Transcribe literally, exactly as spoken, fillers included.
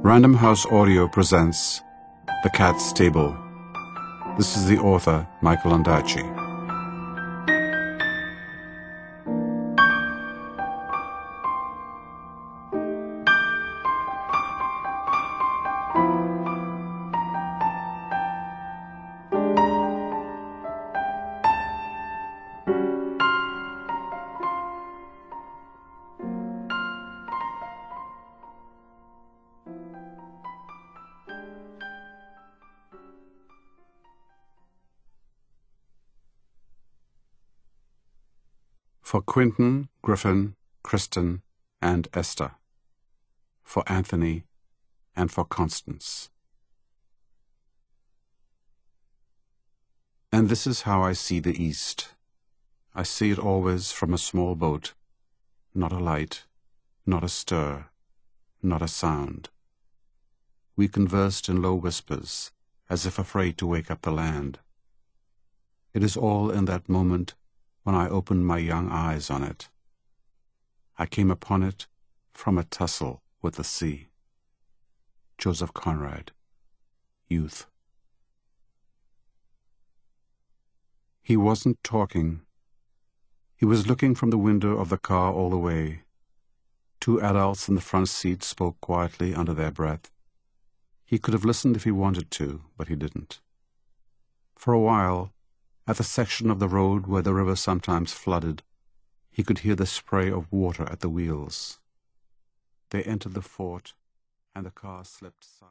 Random House Audio presents The Cat's Table. This is the author, Michael Ondaatje. For Quentin, Griffin, Kristen, and Esther. For Anthony, and for Constance. And this is how I see the East. I see it always from a small boat, not a light, not a stir, not a sound. We conversed in low whispers, as if afraid to wake up the land. It is all in that moment when I opened my young eyes on it. I came upon it from a tussle with the sea. Joseph Conrad, Youth. He wasn't talking. He was looking from the window of the car all the way. Two adults in the front seat spoke quietly under their breath. He could have listened if he wanted to, but he didn't. For a while, at the section of the road where the river sometimes flooded, he could hear the spray of water at the wheels. They entered the fort, and the car slipped silently.